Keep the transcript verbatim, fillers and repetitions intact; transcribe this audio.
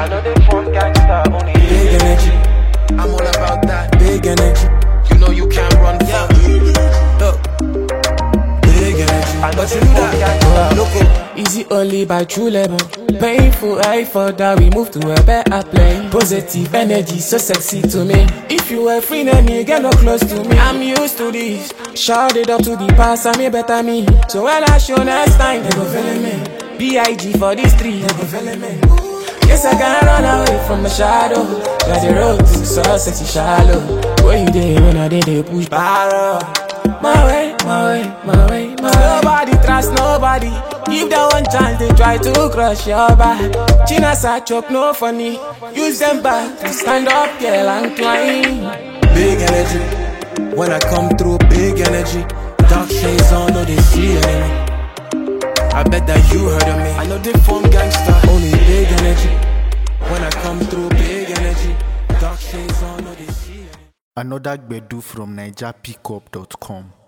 I know they form gangsta, only Big energy, I'm all about that. big energy. You know you can't run from Look, big energy. I know But they you knew form that. gangsta. Look, easy only by true level. Painful, I for that we move to a better place. Positive energy, so sexy to me. If you were free, then you get no close to me. I'm used to this. Shout it up to the past, I'm a better me. So when I show next time, they go feeling me. B I G for this street, they go feeling me. Yes, I can't run away from the shadow. Got the road to success is shallow. Where you there when I did they push barrel? My way, my way, my way, my way. Nobody trust nobody. Give them one chance, they try to crush your back. China side chop no funny. Use them back to stand up, girl, and climb. Big energy. When I come through, big energy. Dark shades on, no they see enemy. I bet that you heard of me. I know they form gangsta, only big energy. When I come through, big energy. Dark shades on, no they see enemy. Another Gbedu from Niger Pickup dot com.